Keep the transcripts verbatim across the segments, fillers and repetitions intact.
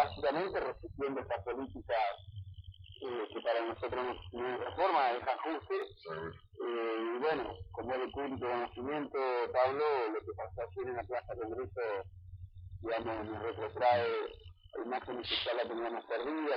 básicamente resistiendo esta política eh, que para nosotros no es reforma, es ajuste. Eh, y bueno, como es de público conocimiento, Pablo, lo que pasó ayer en la Plaza Congreso, digamos, nos retrotrae imágenes que ya la teníamos perdidas,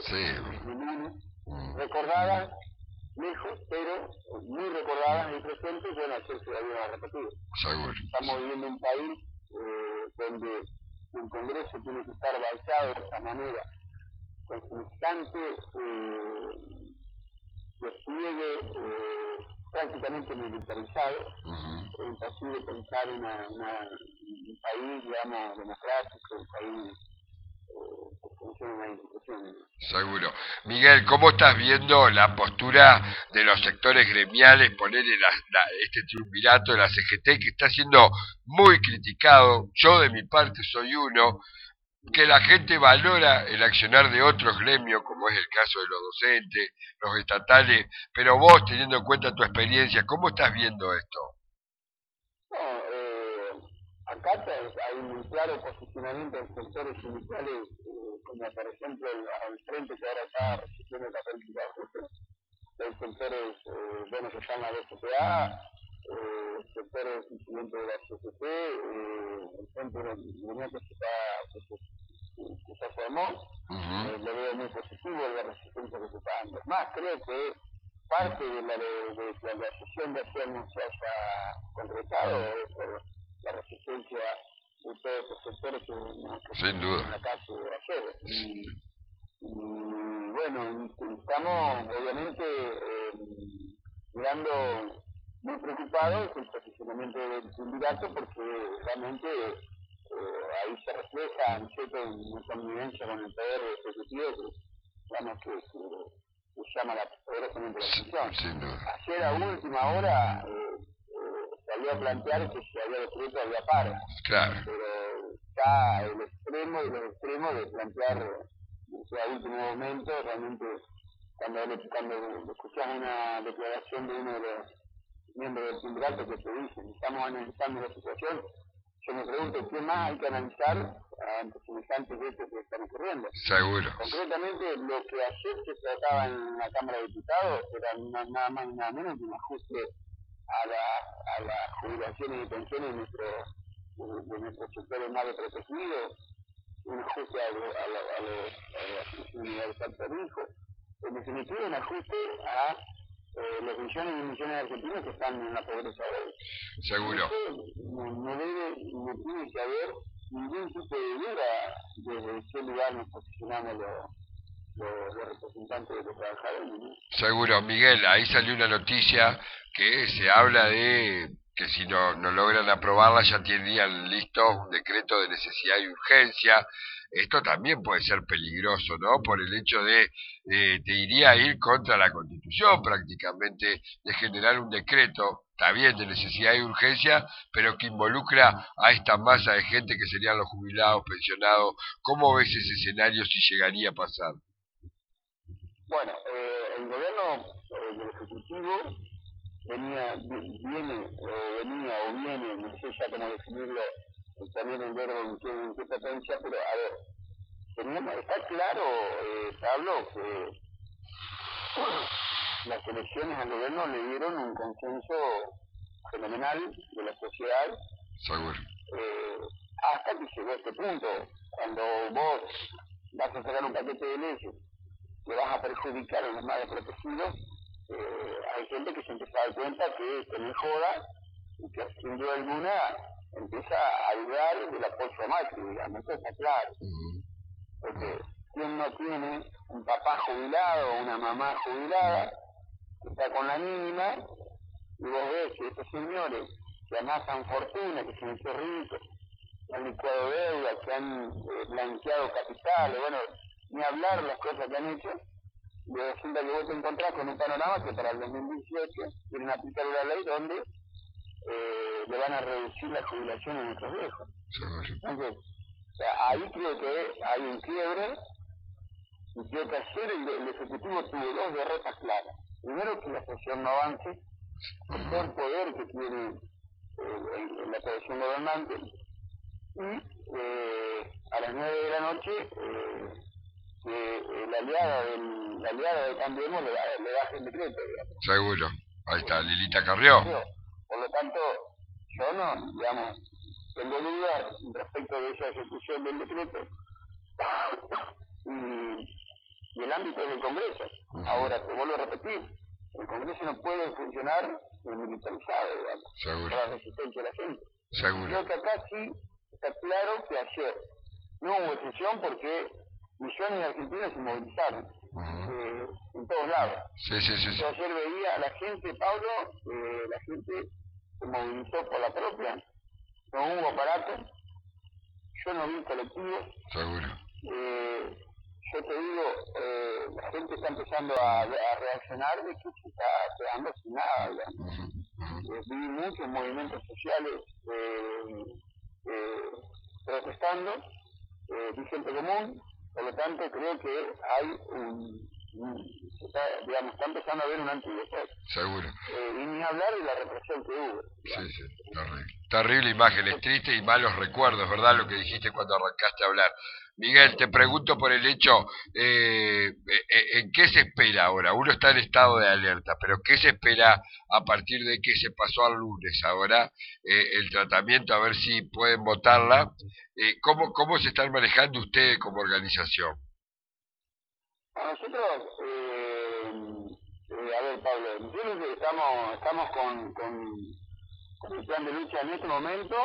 sí. recordadas, lejos, pero muy recordadas en el presente, y bueno, ayer se la vieron a repetir. Seguro. Estamos viviendo un país eh, donde el Congreso tiene que estar balseado de esta manera, con constante eh, despliegue eh, prácticamente militarizado. Uh-huh. Es imposible pensar en una, una, un país, digamos, democrático, un país eh, que funcione una institución. Seguro. Miguel, ¿cómo estás viendo la postura de los sectores gremiales, ponerle la, la, este triunvirato de la C G T, que está siendo muy criticado? Yo de mi parte soy uno, que la gente valora el accionar de otros gremios, como es el caso de los docentes, los estatales, pero vos, teniendo en cuenta tu experiencia, ¿cómo estás viendo esto? No, eh, acá hay un claro posicionamiento de sectores sindicales, eh, como por ejemplo el, el frente que ahora está resistiendo la política de ajuste. Hay sectores, eh, bueno, que están en la B C P A, eh, sectores incidentes de la C G T, eh, el centro de gremial que se está... Que se, que se formó, uh-huh. eh, lo veo muy positivo la resistencia que se está dando. Más, creo que parte de la, de, de, de la decisión de ayer no se haya concretado uh-huh. por la resistencia de todos estos sectores que nos sin duda en la calle de ayer. Y, y bueno, estamos obviamente eh, mirando muy preocupados el posicionamiento del sindicato, porque realmente Eh, ahí se refleja en cierta convivencia con el poder ejecutivo que, digamos, que, que, que llama la, poderosamente la atención. Ayer a última hora eh, eh, salió a plantear que si había decreto había paro, claro. pero está el extremo y los extremos de plantear ese a último momento. Realmente cuando, cuando escuchás una declaración de uno de los miembros del sindicato que te dicen estamos analizando la situación, yo me pregunto qué más hay que analizar ante semejantes hechos que están ocurriendo. Seguro. Concretamente, lo que ayer se trataba en la Cámara de Diputados era nada más y nada menos que un ajuste a la, a las jubilaciones y pensiones de, nuestro, de, de nuestros sectores más desprotegidos, un ajuste a, lo, a, lo, a, lo, a la pensión universal por hijo, en definitiva un ajuste a Eh, los millones y millones de argentinos que están en la pobreza hoy. Seguro. No, no debe, no tiene que haber ningún tipo de duda desde qué lugar nos posicionamos los, los, los representantes de los trabajadores, ¿no? Seguro, Miguel, ahí salió una noticia que se habla de que si no, no logran aprobarla ya tendrían listo un decreto de necesidad y urgencia. Esto también puede ser peligroso, ¿no? Por el hecho de, eh, te iría a ir contra la Constitución prácticamente, de generar un decreto, está bien, de necesidad y urgencia, pero que involucra a esta masa de gente que serían los jubilados, pensionados. ¿Cómo ves ese escenario si llegaría a pasar? Bueno, eh, el gobierno eh, del Ejecutivo venía, viene, o venía o viene, no sé ya cómo definirlo, también el verbo en qué, en qué potencia, pero a ver, teníamos, está claro, eh, Pablo, que las elecciones al gobierno le dieron un consenso fenomenal de la sociedad. Seguro. Eh, hasta que llegó a este punto, cuando vos vas a sacar un paquete de leyes, le vas a perjudicar a los más desprotegidos, eh, hay gente que se empieza a dar cuenta que esto no es joda y que sin duda alguna empieza a dudar del apoyo a Macri, digamos, eso está claro. Porque quien no tiene un papá jubilado o una mamá jubilada que está con la mínima, y vos ves que estos señores que amasan fortuna, que se han hecho ricos, que han licuado deuda, que han eh, blanqueado capitales, bueno, ni hablar las cosas que han hecho, y resulta que vos te encontrás con un panorama que para el dos mil dieciocho quieren aplicar una ley donde eh, le van a reducir la jubilación a nuestros viejos. Entonces, o sea, ahí creo que hay un quiebre, y creo que ayer el, el Ejecutivo tuvo dos derrotas claras. Primero, que la sesión no avance, con todo el poder que tiene eh, el, la coalición gobernante, y eh, a las nueve de la noche eh, que el aliado del, la aliada de Cambiemos le, le baje el decreto, digamos. Seguro. Ahí está, Lilita Carrió. Por lo tanto, yo no, digamos, tengo dudas respecto de esa ejecución del decreto y, y el ámbito del Congreso. Uh-huh. Ahora, te vuelvo a repetir, el Congreso no puede funcionar militarizado, digamos, seguro, para la resistencia de la gente. Seguro. Creo que acá sí está claro que ayer no hubo excepción porque millones de argentinos se movilizaron. Uh-huh. eh, en todos lados. Sí, sí, sí, sí. Yo ayer veía a la gente, Pablo, eh, la gente se movilizó por la propia, no hubo aparato, yo no vi colectivos. Seguro. Eh, yo te digo, eh, la gente está empezando a, a reaccionar de que se está quedando sin nada. Uh-huh. Uh-huh. Eh, vi muchos movimientos sociales eh, eh, protestando, eh, vi gente común. Por lo tanto, creo que hay un, un está, digamos, está empezando a haber un antes y después. Seguro. Eh, y ni hablar de la represión que hubo. Sí, sí, terrible. Terrible imágenes, tristes y malos recuerdos, ¿verdad? Lo que dijiste cuando arrancaste a hablar. Miguel, te pregunto por el hecho, eh, ¿en qué se espera ahora? Uno está en estado de alerta, pero ¿qué se espera a partir de que se pasó al lunes ahora eh, el tratamiento, a ver si pueden votarla? Eh, ¿cómo, ¿Cómo se están manejando ustedes como organización? Nosotros, eh, eh, a ver, Pablo, nosotros estamos, estamos con, con, con el plan de lucha en este momento,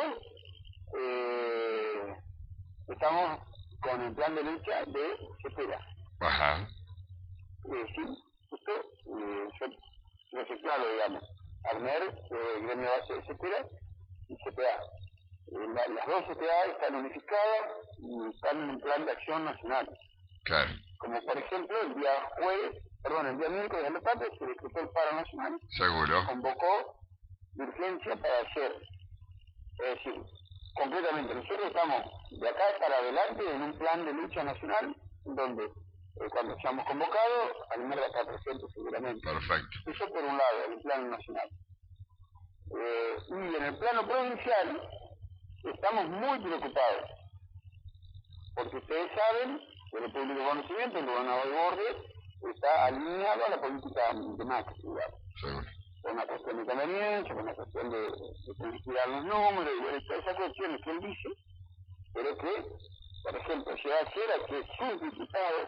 eh, estamos con el plan de lucha de Cepeda. Ajá. Eh, sí, justo, eh, yo lo sé claro, digamos, Armer, eh, gremio base de Cepeda y C P A. Eh, la, las dos C P A están unificadas y están en un plan de acción nacional. Claro. Como por ejemplo, el día jueves, perdón, el día miércoles de la tarde se decretó el paro nacional. Seguro. Convocó de urgencia para hacer, es decir, concretamente, nosotros estamos de acá para adelante en un plan de lucha nacional, donde eh, cuando seamos convocados, Almer va a estar presente seguramente. Perfecto. Eso por un lado, el plan nacional. Eh, y en el plano provincial, estamos muy preocupados, porque ustedes saben, de público conocimiento, el gobernador de Borges está alineado a la política de Macri, digamos. Seguro. Con una cuestión de conveniencia, con una cuestión de, de girar los números, y bueno, todas esas cuestiones que él dice, pero que, por ejemplo, llega a ser a que sus diputados,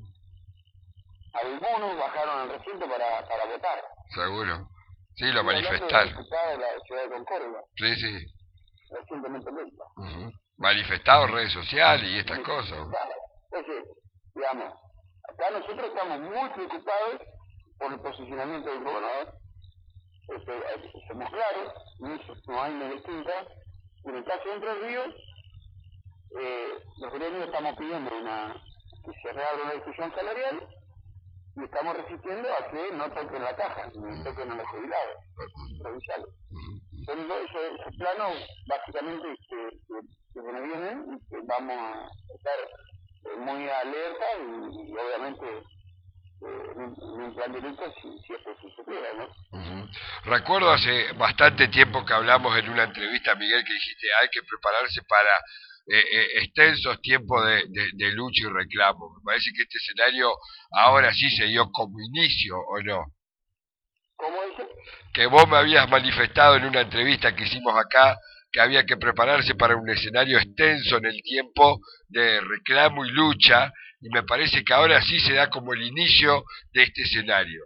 algunos bajaron al recinto para, para votar. Seguro. Sí, lo manifestaron. De la ciudad de Concordia. Sí, sí. Recientemente electa. Uh-huh. Manifestado en redes sociales y estas cosas. Entonces, digamos, acá nosotros estamos muy preocupados por el posicionamiento del gobernador. Este, somos claros, no hay media distinta. En el caso de Entre Ríos, eh, los gremios estamos pidiendo una, que se reabra una discusión salarial y estamos resistiendo a que no toquen la caja, ni toquen a los jubilados provinciales. Son dos esos, esos planos, básicamente, que, que, que se nos vienen, que vamos a estar eh, muy alerta y, y obviamente eh, en, en un plan de lucha si, si esto se supiera, ¿no? Uh-huh. Recuerdo hace bastante tiempo que hablamos en una entrevista, Miguel, que dijiste hay que prepararse para eh, eh, extensos tiempos de, de, de lucha y reclamo. Me parece que este escenario ahora sí se dio como inicio, ¿o no? ¿Cómo dice? Que vos me habías manifestado en una entrevista que hicimos acá que había que prepararse para un escenario extenso en el tiempo de reclamo y lucha, y me parece que ahora sí se da como el inicio de este escenario.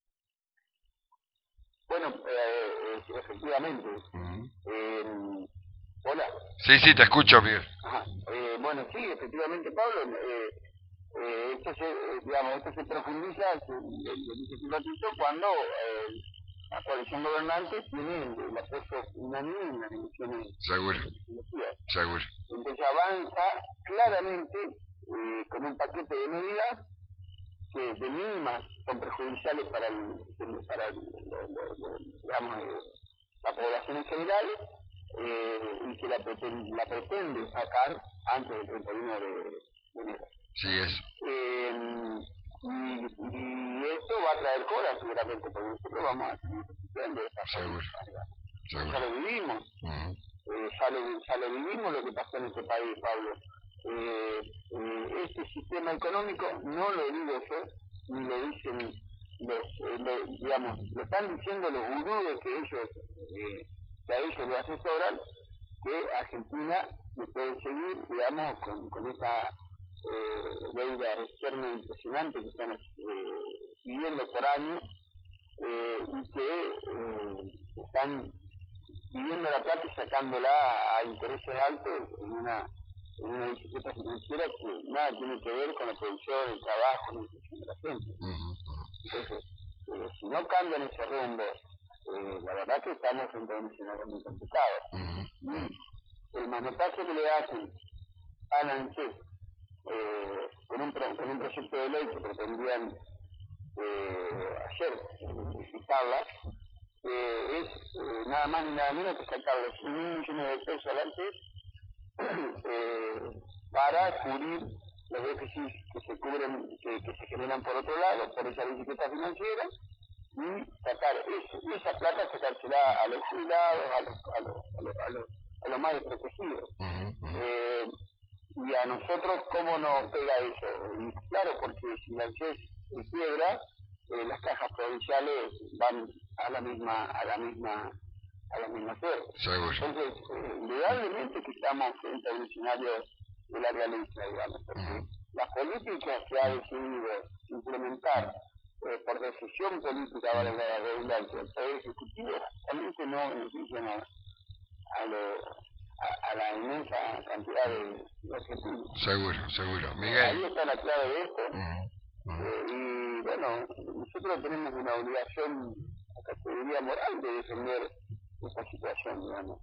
Bueno, eh, efectivamente. Uh-huh. eh, hola. Sí, sí, te escucho, Miguel. Ajá. Eh, bueno, sí, efectivamente, Pablo. Eh, eh, esto se, eh, digamos, esto se profundiza, se, se cuando eh, la coalición gobernante tiene el, el apoyo unánime en las elecciones. Seguro. Seguro. Entonces avanza claramente eh, con un paquete de medidas que de mínimas son perjudiciales para, el, para el, lo, lo, lo, digamos, eh, la población en general eh, y que la pretende, la pretende sacar antes del treinta y uno de enero. Sí, es. Eh, y, y esto va a traer cola seguramente, porque nosotros vamos a seguir resistiendo esta Seguro. Seguro. Ya lo vivimos. Uh-huh. eh, ya, lo, ya lo vivimos lo que pasó en este país, Pablo. Eh, eh, este sistema económico no lo digo yo, ni lo dicen los, eh, lo, digamos, lo están diciendo los gurúes que ellos, eh, que a ellos lo asesoran, que Argentina puede seguir, digamos, con, con esta eh, deuda externa impresionante que están eh, viviendo por años, eh, y que eh, están viviendo la plata y sacándola a intereses altos en una, en una bicicleta financiera que nada tiene que ver con la producción, el trabajo, la inclusión de la gente. Entonces, eh, si no cambian ese rumbo, eh, la verdad que estamos en un escenario muy complicado. Y el manotazo que le hacen a la ANSES eh, con, un pro, con un proyecto de ley que pretendían eh, ayer visitarla, eh, es eh, nada más ni nada menos que sacarle cien mil millones de pesos al ANSES eh, para cubrir los déficits que se cubren, que, que se generan por otro lado, por esa bicicleta financiera, y sacar eso, esa plata sacársela a los jubilados, a los, a los, a los, a los, a los más desprotegidos. Eh, y a nosotros, ¿cómo nos pega eso? Y claro, porque si la ANSES quiebra, eh, las cajas provinciales van a la misma, a la misma, a la misma suerte. Entonces, eh, indudablemente que estamos frente a un escenario de la realidad, digamos, porque uh-huh. la política que ha decidido implementar eh, por decisión política, vale la redundancia, el Poder Ejecutivo, realmente no beneficia a, a, lo, a, a la inmensa cantidad de, de argentinos. Seguro, seguro. Miguel. Ahí está la clave de esto. Uh-huh. Uh-huh. Eh, y bueno, nosotros tenemos una obligación, hasta te diría moral, de defender esta situación, digamos.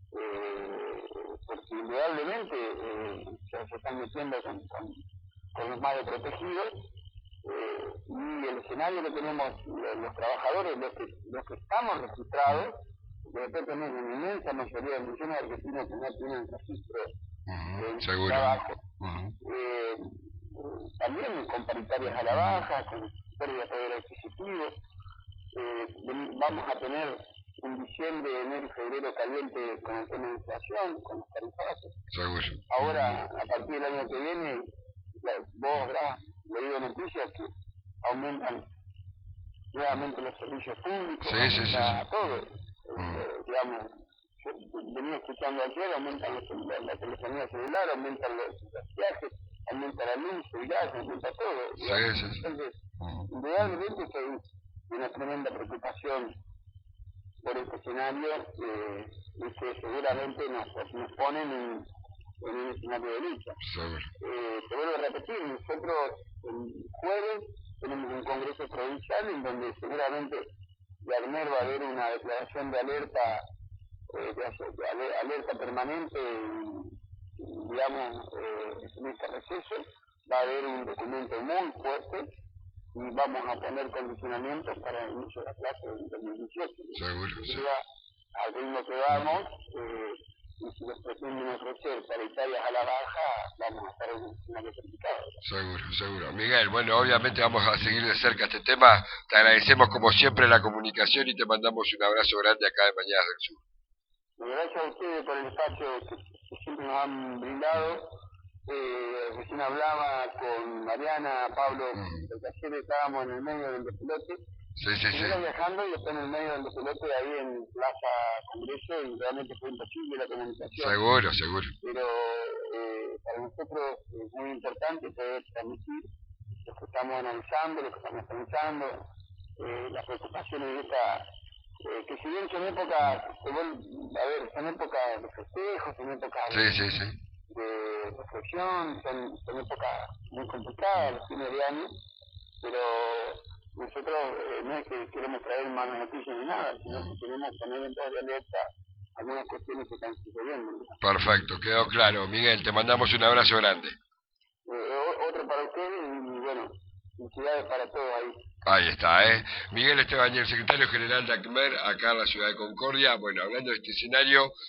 Eh, porque indudablemente eh, se, se están metiendo con, con, con los más desprotegidos eh, y el escenario que tenemos los, los trabajadores, los que, los que estamos registrados, de repente tenemos una inmensa mayoría de millones de argentinos que no tienen registro uh-huh, de seguro. trabajo, uh-huh. eh, también con paritarias a la baja, con pérdida de poder adquisitivo, eh, vamos a tener en diciembre, enero y febrero caliente con el tema de inflación, con los tarifazos. Seguro. Ahora, a partir del año que viene, vos habrás leído noticias que aumentan nuevamente los servicios públicos, sí, sí, sí, sí. todo. Mm. Eh, digamos, yo venía escuchando ayer, aumentan los, la, la telefonía celular, aumentan los, los viajes, aumenta la luz, el gas, aumenta todo. Sí, sí, sí. Entonces, mm. indudablemente que hay una tremenda preocupación por este escenario eh, y que seguramente nos, nos ponen en, en un escenario de lucha. Eh, te vuelvo a repetir, nosotros el jueves tenemos un congreso provincial en donde seguramente de ARMER va a haber una declaración de alerta, eh, de, de alerta permanente, y, digamos, eh, en este receso va a haber un documento muy fuerte y vamos a poner condicionamientos para el inicio de la clase en dos mil dieciocho. Seguro, sí. Al ritmo que vamos, eh, y si nos pretenden ofrecer paritarias a la baja, vamos a estar en un escenario complicado. Seguro, seguro. Miguel, bueno, obviamente vamos a seguir de cerca este tema. Te agradecemos como siempre la comunicación y te mandamos un abrazo grande acá de Mañanas del Sur. Gracias a ustedes por el espacio que, que siempre nos han brindado. Eh, recién hablaba con Mariana, Pablo, mm. porque ayer estábamos en el medio del despelote. Sí, sí, sí. viajando y está en el medio del despelote ahí en Plaza Congreso y realmente fue imposible la comunicación. Seguro, seguro. Pero eh, para nosotros es muy importante poder transmitir lo que estamos analizando, lo que estamos pensando, eh, las preocupaciones de esta, eh, que si bien son épocas, a ver, son épocas de festejos, son épocas sí, sí, sí. de reflexión, son, son épocas muy complicadas, los fines de año, pero nosotros eh, no es que queremos traer malas noticias ni nada, sino que queremos poner en toda alerta algunas cuestiones que están sucediendo. Perfecto, quedó claro. Miguel, te mandamos un abrazo grande. Eh, otro para ustedes y bueno, felicidades para todos ahí. Ahí está, ¿eh? Miguel Estebañez, el secretario general de ACMER, acá en la ciudad de Concordia. Bueno, hablando de este escenario,